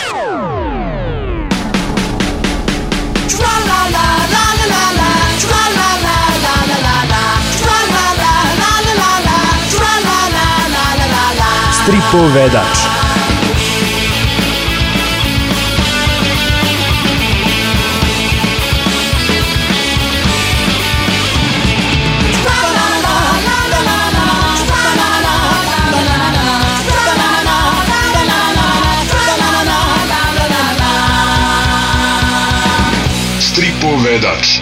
Stripovedač. Stripovedač.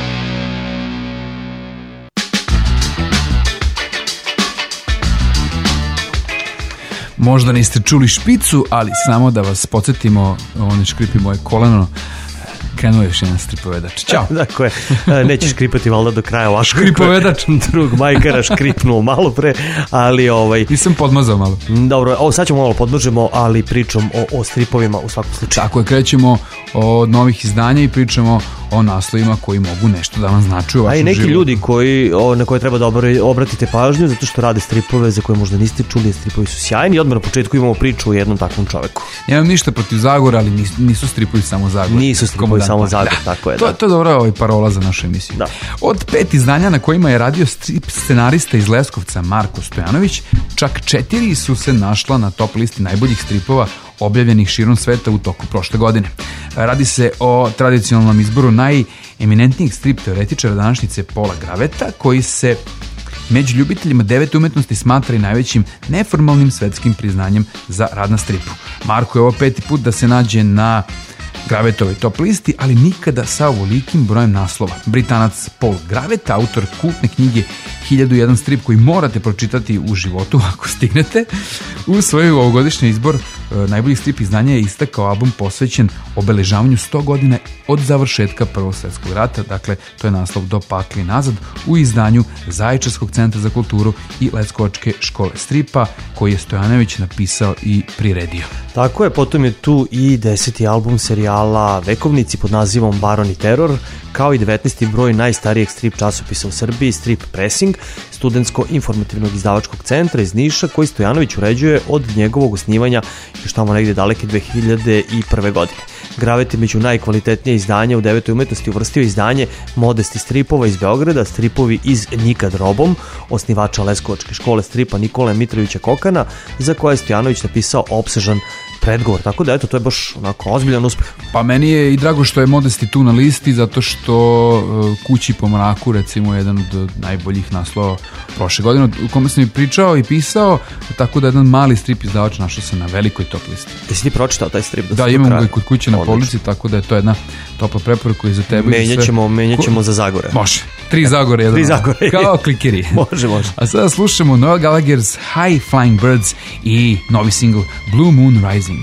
Možda niste čuli špicu, ali samo da vas podsjetimo, on škripi moje koleno, krenuo je još jedan stripovedač. Ćao. Dakle, nećeš škripati valjda do kraja vaš Stripovedač. Drug Majkara škripnuo malo pre, ali Nisam podmazao malo. Dobro, sad ćemo malo podmažemo, ali pričam o stripovima u svakom slučaju. Tako je, krećemo od novih izdanja i pričamo o naslovima koji mogu nešto da vam znači u vašem životu. A i neki ljudi na koje treba da obratite pažnju, zato što rade stripove za koje možda niste čuli, stripovi su sjajni i odmah na početku imamo priču o jednom takvom čoveku. Nemam ništa protiv Zagora, ali nisu stripovi samo Zagor. Nisu stripovi samo Zagor, tako je. To je dobra parola za našu emisiju. Da. Od 5 izdanja na kojima je radio strip scenarista iz Leskovca Marko Stojanović, čak 4 su se našla na top listi najboljih stripova objavljenih širom sveta u toku prošle godine. Radi se o tradicionalnom izboru najeminentnijih strip teoretičara današnjice Paula Graveta, koji se među ljubiteljima devete umetnosti smatra i najvećim neformalnim svetskim priznanjem za rad na stripu. Marko je ovo 5. put da se nađe na Gravetovoj top listi, ali nikada sa ovolikim brojem naslova. Britanac Paul Gravet, autor kultne knjige 1001 strip koji morate pročitati u životu ako stignete, u svoj ovogodišnji izbor najboljih strip izdanja je istakao album posvećen obeležavanju 100 godina od završetka Prvog svjetskog rata, dakle to je naslov Do pakli nazad, u izdanju Zaječarskog centra za kulturu i Leskovačke škole stripa, koji je Stojanović napisao i priredio. Tako je, potom je tu i 10. album serijala Vekovnici pod nazivom Baron i teror, kao i 19. broj najstarijeg strip časopisa u Srbiji, Strip Pressing, studentsko-informativnog izdavačkog centra iz Niša, koji Stojanović uređuje od njegovog osnivanja još tamo negdje daleke 2001. godine. Gravet je među najkvalitetnije izdanje u devetoj umetnosti uvrstio izdanje Modesti stripova iz Beograda, stripovi iz Nikad robom, osnivača Leskovačke škole stripa Nikole Mitrovića Kokana, za koje je Stojanović napisao opsežan predgovor, tako da eto, to je baš onako ozbiljan uspeh. Pa meni je i drago što je Modesti tu na listi, zato što Kući po mraku, recimo, je jedan od najboljih naslova prošle godine, u kome sam i pričao i pisao, tako da jedan mali strip izdavač našao se na velikoj top listi. Jesi ti pročitao taj strip? Da, imam ga i kod kuće na polici, tako da je to jedna topla preporuka i za tebe. Menjat ćemo za Zagore. Može. 3 Zagore, jedan. 3 Zagore. Kao klikeri. Može. A sada slušamo Noel Gallagher's High Flying Birds i novi single Blue Moon Rising.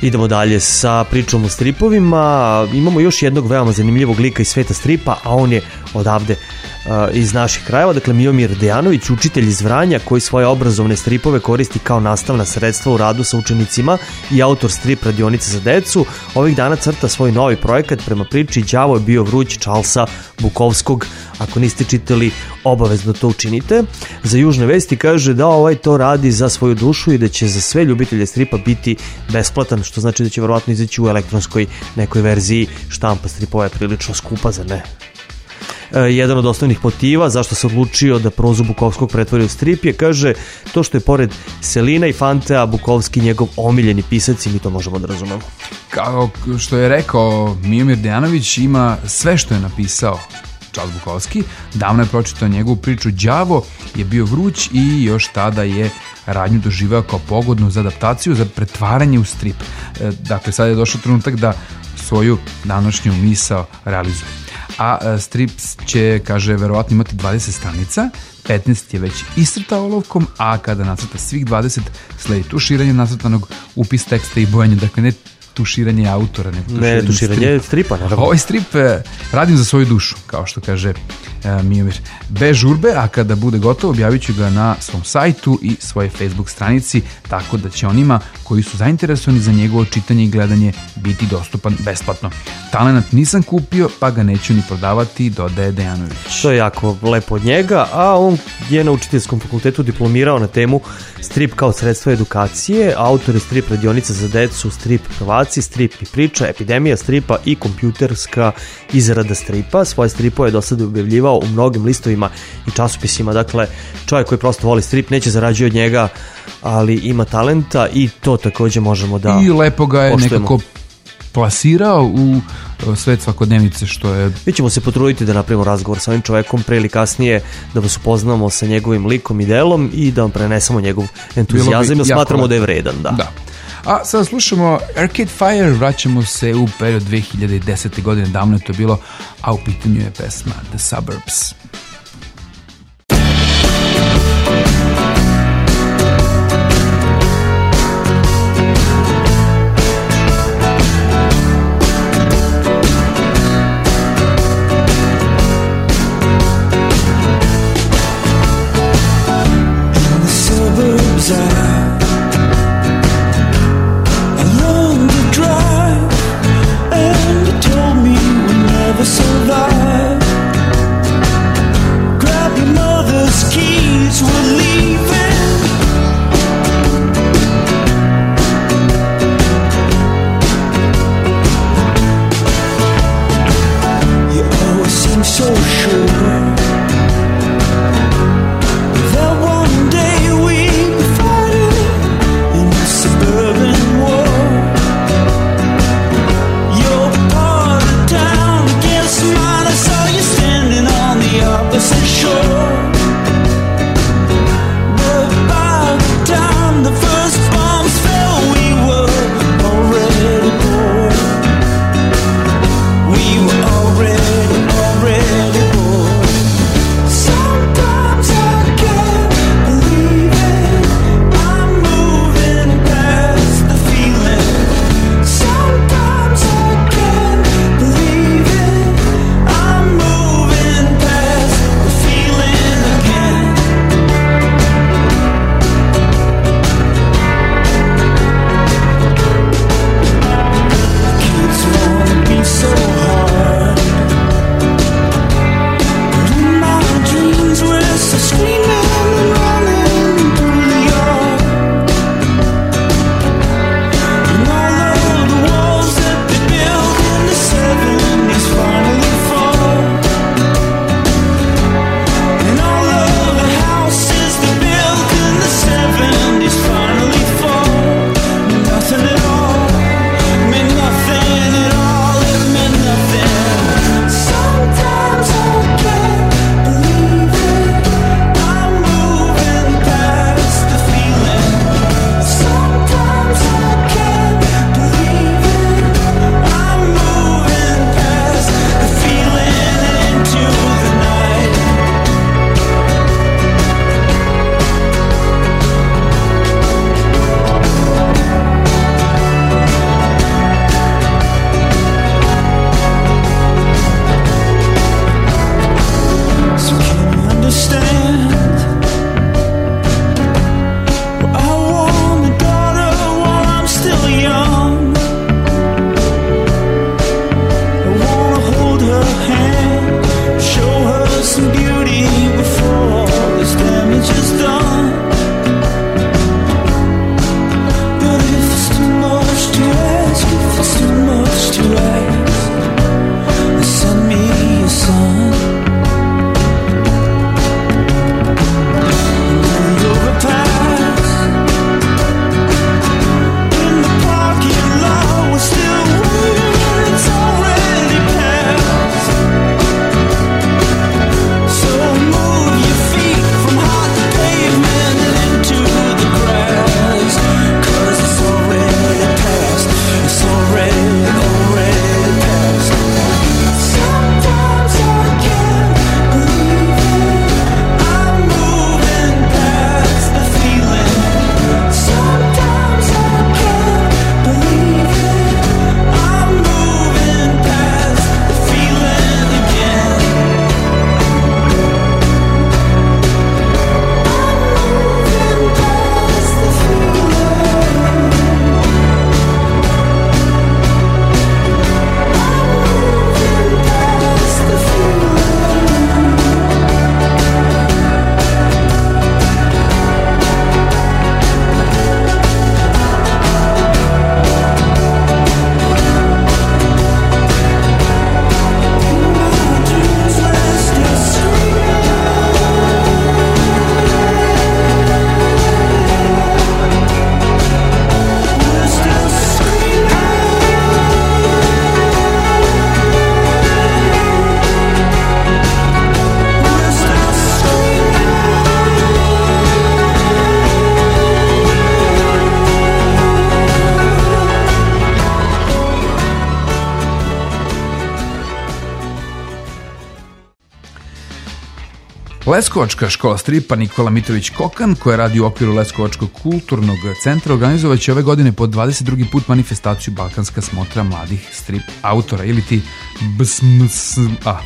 Idemo dalje sa pričom o stripovima. Imamo još jednog veoma zanimljivog lika iz sveta stripa, a on je odavde iz naših krajeva. Dakle, Miomir Dejanović, učitelj iz Vranja koji svoje obrazovne stripove koristi kao nastavna sredstva u radu sa učenicima i autor strip radionice za decu. Ovih dana crta svoj novi projekat. Prema priči Đavo je bio vruć Charlesa Bukowskog. Ako niste čitali, obavezno to učinite. Za Južne vesti kaže da to radi za svoju dušu i da će za sve ljubitelje stripa biti besplatan, što znači da će verovatno izaći u elektronskoj nekoj verziji. Štampa stripova je prilično skupa, zar ne? Jedan od osnovnih motiva zašto se odlučio da prozu Bukovskog pretvori u strip je, kaže, to što je pored Selina i Fantea Bukovski njegov omiljeni pisac i mi to možemo da razumemo. Kao što je rekao Miomir Dejanović, ima sve što je napisao Charles Bukowski. Davno je pročitao njegovu priču Đavo je bio vruć i još tada je radnju doživeo kao pogodnu za adaptaciju, za pretvaranje u strip. Dakle, sad je došao trenutak da svoju današnju misao realizuje. A strip će, kaže, verovatno imati 20 stranica, 15 je već iscrtao olovkom, a kada nacrta svih 20, sledi tuširanje nacrtanog, upis teksta i bojanje, dakle ne tuširanje autora, ne tuširanje stripa, naravno. Ovaj strip radim za svoju dušu, kao što kaže Miomir. Bez žurbe, a kada bude gotovo objavit ću ga na svom sajtu i svoje Facebook stranici, tako da će onima koji su zainteresovani za njegovo čitanje i gledanje biti dostupan besplatno. Talenat nisam kupio, pa ga neću ni prodavati, dodaje Dejanović. To je jako lepo od njega, a on je na učiteljskom fakultetu diplomirao na temu strip kao sredstvo edukacije, autor je strip radionica za decu, strip prvaci, strip i priča, epidemija stripa i kompjuterska izrada stripa. Svoje stripove je do sada objavljivao u mnogim listovima i časopisima. Dakle, čovjek koji prosto voli strip, neće zarađuje od njega, ali ima talenta i to takođe možemo da i lepo ga je poštujemo. Nekako plasirao u svet svakodnevnice, što je... Mi ćemo se potruditi da napravimo razgovor sa ovim čovekom pre ili kasnije, da vas upoznamo sa njegovim likom i delom i da vam prenesemo njegov entuzijazam, jer smatramo da je vredan. Da. A sada slušamo Arcade Fire, vraćamo se u period 2010. godine, davno je to bilo, a u pitanju je pesma The Suburbs. Survive. Leskovačka škola stripa Nikola Mitrović Kokan, koja radi u okviru Leskovačkog kulturnog centra, organizovaće ove godine po 22. put manifestaciju Balkanska smotra mladih strip autora, ili ti BSMSA.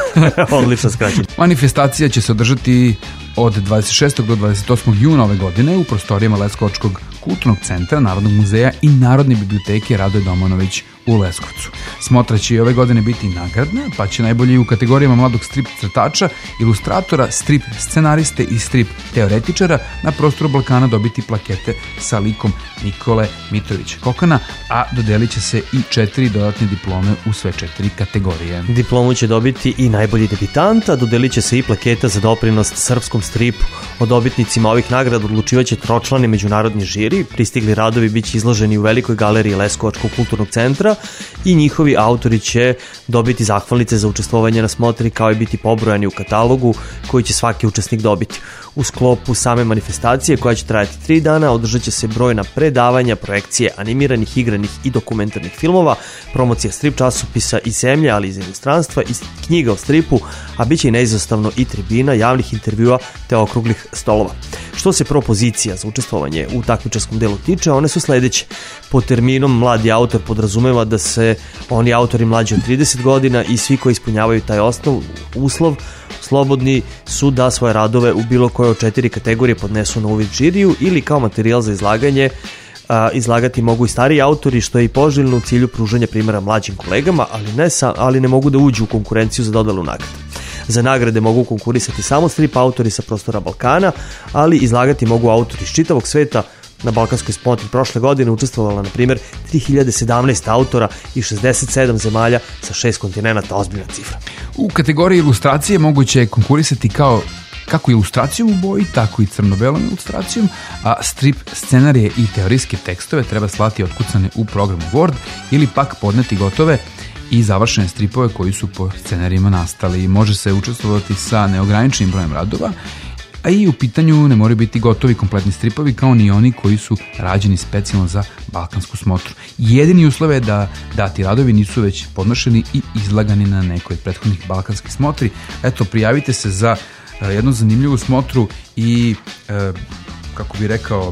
Odlično skraćenje. Manifestacija će se održati od 26. do 28. juna ove godine u prostorijama Leskovačkog kulturnog centra, Narodnog muzeja i Narodne biblioteke Radoje Domanović u Leskovcu. Smotra će i ove godine biti nagradna, pa će najbolji u kategorijama mladog strip crtača, ilustratora, strip scenariste i strip teoretičara na prostoru Balkana dobiti plakete sa likom Nikole Mitrovića Kokana, a dodelit će se i 4 dodatne diplome u sve 4 kategorije. Diplomu će dobiti i najbolji debitant, a dodelit će se i plaketa za doprinos srpskom stripu. O dobitnicima ovih nagrada odlučivaće tročlani međunarodni žiri. Pristigli radovi biće izloženi u velikoj galeriji Leskovačkog kulturnog centra i njihovi autori će dobiti zahvalnice za učestvovanje na smotri, kao i biti pobrojani u katalogu koji će svaki učesnik dobiti. U sklopu same manifestacije, koja će trajati 3 dana, održat će se brojna predavanja, projekcije animiranih, igranih i dokumentarnih filmova, promocija strip časopisa iz zemlje, ali iz inostranstva, i knjiga o stripu, a bit će i neizostavno i tribina, javnih intervjua te okruglih stolova. Što se propozicija za učestvovanje u takmičarskom delu tiče, one su sledeće. Po terminom mladi autor podrazumeva da se oni autori mlađi od 30 godina i svi koji ispunjavaju taj uslov slobodni su da svoje radove u bilo koje od 4 kategorije podnesu na uvid žiriju ili kao materijal za izlaganje. Izlagati mogu i stariji autori, što je i poželjno u cilju pružanja primjera mlađim kolegama, ali ne mogu da uđu u konkurenciju za dodelu nagrade. Za nagrade mogu konkurisati samo strip autori sa prostora Balkana, ali izlagati mogu autori iz čitavog sveta. Na Balkanskoj smotri prošle godine učestvovala, na primjer, 3017 autora i 67 zemalja sa 6 kontinenta, ozbiljna cifra. U kategoriji ilustracije moguće je konkurisati kako ilustracijom u boji, tako i crno-belom ilustracijom, a strip scenarije i teorijske tekstove treba slati otkucane u programu Word ili pak podneti gotove i završene stripove koji su po scenarijima nastali. Može se učestvovati sa neograničenim brojem radova, a i u pitanju ne moraju biti gotovi kompletni stripovi, kao ni oni koji su rađeni specijalno za Balkansku smotru. Jedini uslov je da dati radovi nisu već podnošeni i izlagani na nekoj od prethodnih balkanskih smotri. Eto, prijavite se za jednu zanimljivu smotru i, kako bih rekao,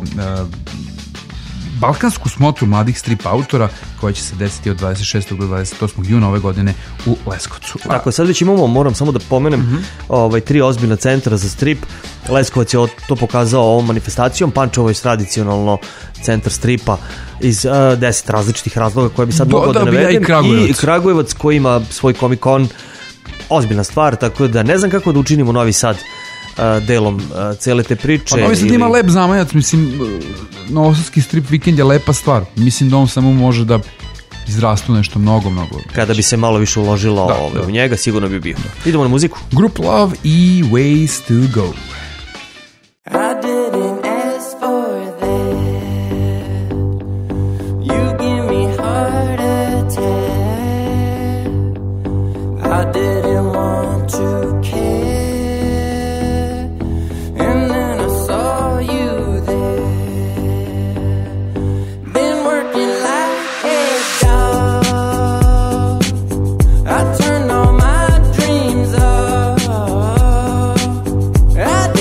Balkansku smotru mladih strip autora, koja će se desiti od 26. do 28. juna ove godine u Leskovcu. Tako, sad već imamo, moram samo da pomenem, 3 ozbiljna centra za strip. Leskovac je to pokazao ovom manifestacijom, Pančevo je tradicionalno centar stripa iz 10 različitih razloga koje bi sad mogao da navedem. I Kragujevac koji ima svoj Comic-Con, ozbiljna stvar, tako da ne znam kako da učinimo Novi Sad delom cele te priče. Pa Novi Sad ima lep zamajac, mislim, novosadski strip vikend je lepa stvar. Mislim da on samo može da izrastu nešto mnogo. Kada bi se malo više uložilo u njega, sigurno bi bio. Idemo na muziku. Group Love i Ways to Go. I didn't ask for that. You give me heart attack. I didn't want to care. And then I saw you there. Been working like a dog. I turned all my dreams off. I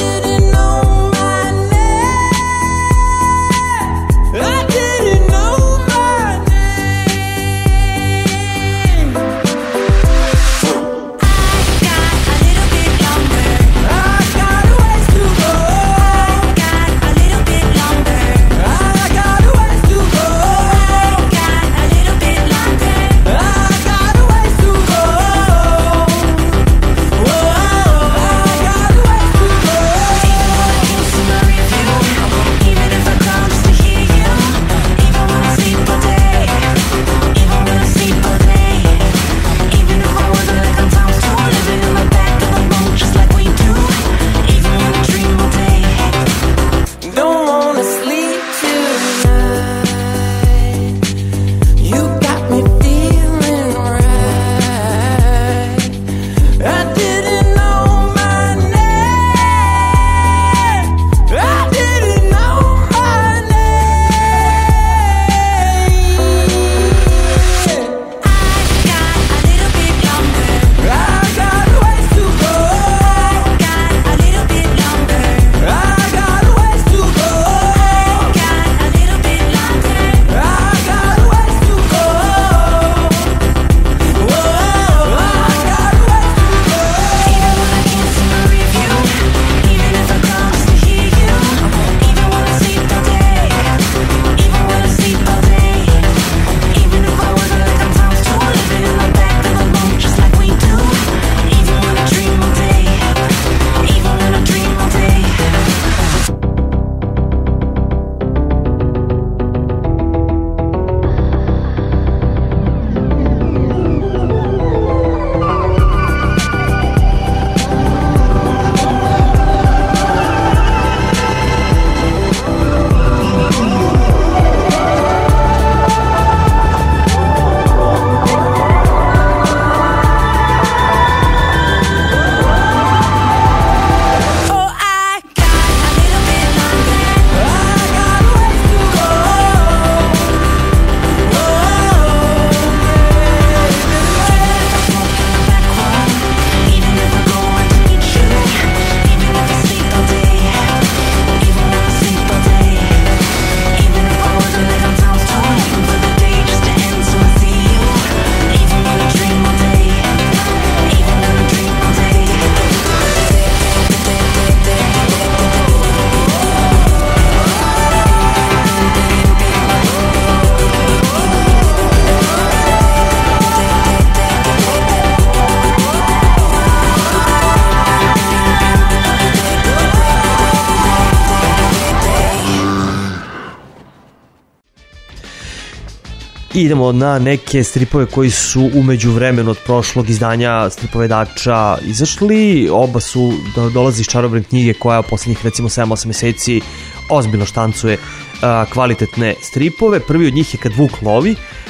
I idemo na neke stripove koji su u međuvremenu od prošlog izdanja Stripovedača izašli. Oba su dolazi iz čarobne knjige koja poslednjih recimo 7-8 meseci ozbiljno štancuje kvalitetne stripove. Prvi od njih je Kad vuk lovi.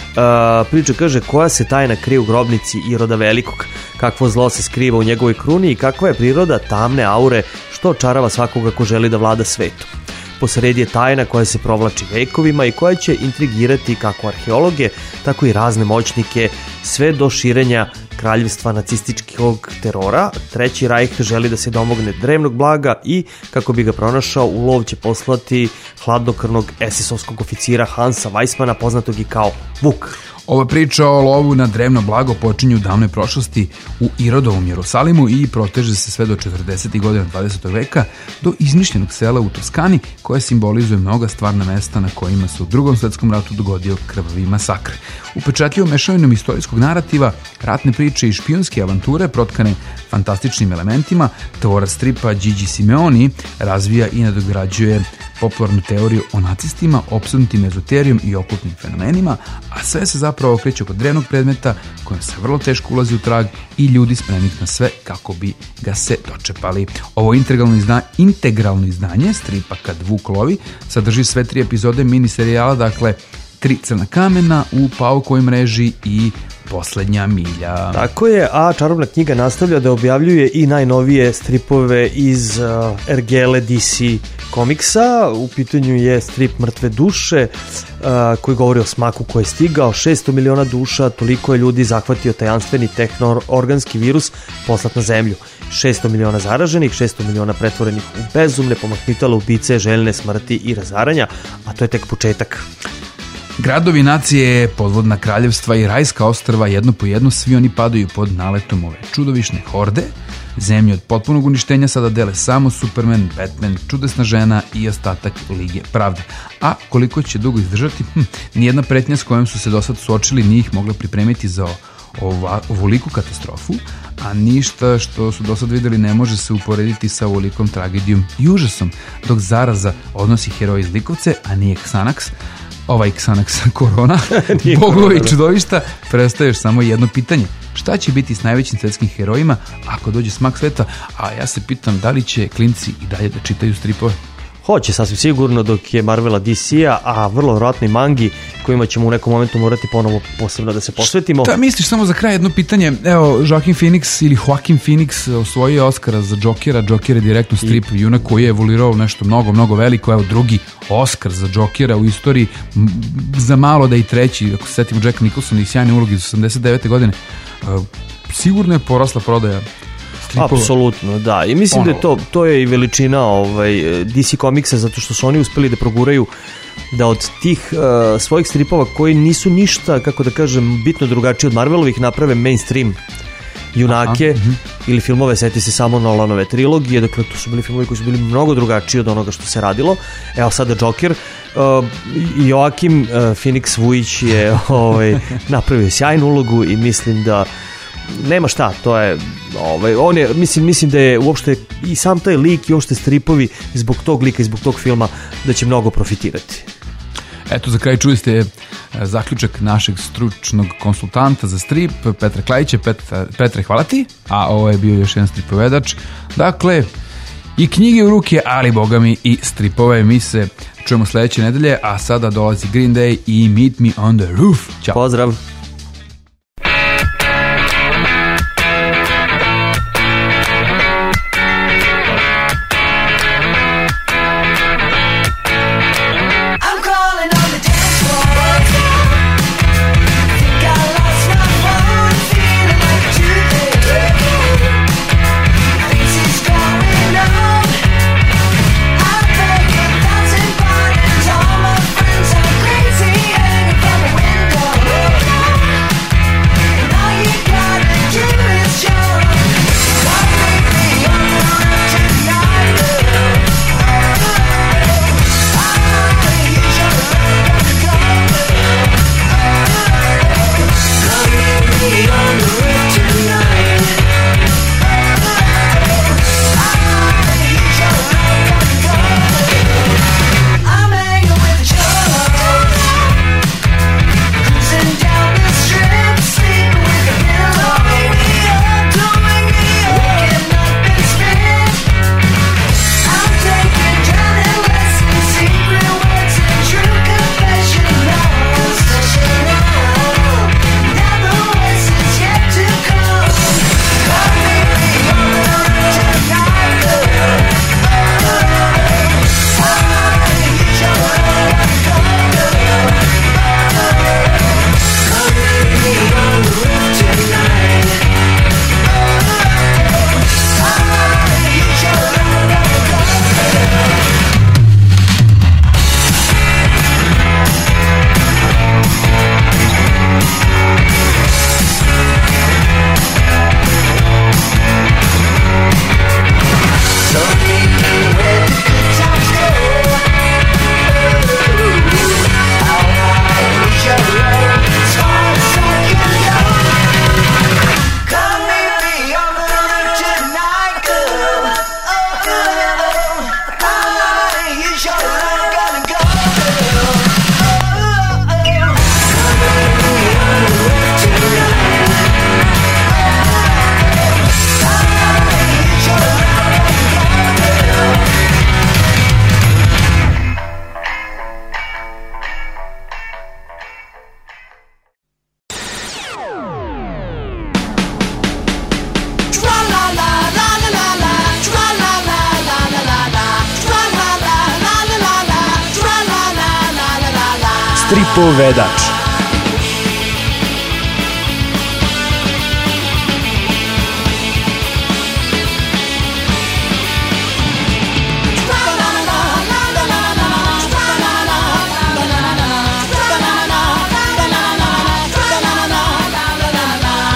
Priča kaže koja se tajna krije u grobnici Iroda Velikog, kakvo zlo se skriva u njegovoj kruni i kakva je priroda tamne aure što očarava svakoga ko želi da vlada svetom. Posredi je tajna koja se provlači vekovima i koja će intrigirati kako arheologe, tako i razne moćnike sve do širenja kraljevstva nacističkog terora. Treći Rajh želi da se domogne drevnog blaga i kako bi ga pronašao u lov će poslati hladnokrvnog SS-ovskog oficira Hansa Weissmana, poznatog i kao Vuk. Ova priča o lovu na drevno blago počinje u davnoj prošlosti u Irodovom Jerusalimu i proteže se sve do 40. godina 20. veka do izmišljenog sela u Toskani koje simbolizuje mnoga stvarna mesta na kojima se u Drugom svetskom ratu dogodio krvavi masakr. Upečatljivom mešavinom istorijskog narativa, ratne priče i špijunske avanture protkane fantastičnim elementima, tvorac stripa Gigi Simeoni razvija i nadograđuje popularnu teoriju o nacistima, opsednutim ezoterijom i okultnim fenomenima, a sve se zapravo okreće oko drevnog predmeta kojem se vrlo teško ulazi u trag i ljudi spremnih na sve kako bi ga se dočepali. Ovo integralno izdanje stripa Kad vuk lovi sadrži sve 3 epizode miniserijala, dakle 3 crna kamena u paukovoj mreži i Poslednja milja. Tako je, a čarobna knjiga nastavlja da objavljuje i najnovije stripove iz ergele DC komiksa. U pitanju je strip Mrtve duše koji govori o smaku koji je stigao. 600 miliona duša, toliko je ljudi zahvatio tajanstveni tehnoorganski virus poslat na zemlju. 600 miliona zaraženih, 600 miliona pretvorenih u bezumne, pomahnitale ubice, željne smrti i razaranja, a to je tek početak. Gradovi nacije, podvodna kraljevstva i rajska ostrva jedno po jedno, svi oni padaju pod naletom ove čudovišne horde. Zemlju od potpunog uništenja sada dele samo Superman, Batman, Čudesna žena i ostatak Lige pravde. A koliko će dugo izdržati, nijedna pretnja s kojom su se do sad suočili nije ih mogla pripremiti za ovoliku katastrofu, a ništa što su do sad videli ne može se uporediti sa ovolikom tragedijom i užasom, dok zaraza odnosi heroje iz likovce, a nije Xanax, ovaj Xanax korona, bogovi i čudovišta, prestaješ samo jedno pitanje. Šta će biti s najvećim svetskim herojima ako dođe smak sveta? A ja se pitam da li će klinci i dalje da čitaju stripove? Hoće, sasvim sigurno, dok je Marvela DC-a, a vrlo vjerojatno i mangi kojima ćemo u nekom momentu morati ponovo posebno da se posvetimo. Šta misliš, samo za kraj jedno pitanje? Evo, Joaquin Phoenix ili Joaquin Phoenix osvojio je Oscara za Jokera. Joker je direktno strip junak koji je evoluirao nešto mnogo veliko. Evo, drugi Oscar za Jokera u istoriji, za malo da i treći, ako se setimo Jack Nicholson i sjajne uloge iz 89. godine. Sigurno je porasla prodaja stripova. Apsolutno, da. I mislim da je to je i veličina DC komiksa, zato što su oni uspeli da proguraju da od tih svojih stripova koji nisu ništa, kako da kažem, bitno drugačiji od Marvelovih, naprave mainstream junake ili filmove. Seti se samo Nolanove trilogije, dakle to su bili filmovi koji su bili mnogo drugačiji od onoga što se radilo. Evo sada Joker, Joakim Phoenix Vujić je napravio sjajnu ulogu i mislim da nema šta, to je on je, mislim da je uopšte i sam taj lik i uopšte stripovi zbog tog lika i zbog tog filma da će mnogo profitirati. Eto, za kraj čuli ste zaključak našeg stručnog konsultanta za strip, Petra Klajića. Petre, hvala ti, a ovo je bio još jedan stripovedač. Dakle, i knjige u ruke, ali bogami i stripove. Mi se čujemo sledeće nedelje, a sada dolazi Green Day i Meet Me on the Roof. Ćao. Pozdrav. Stripovedač.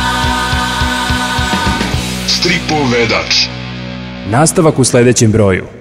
Stripovedač. Nastavak u sledećem broju.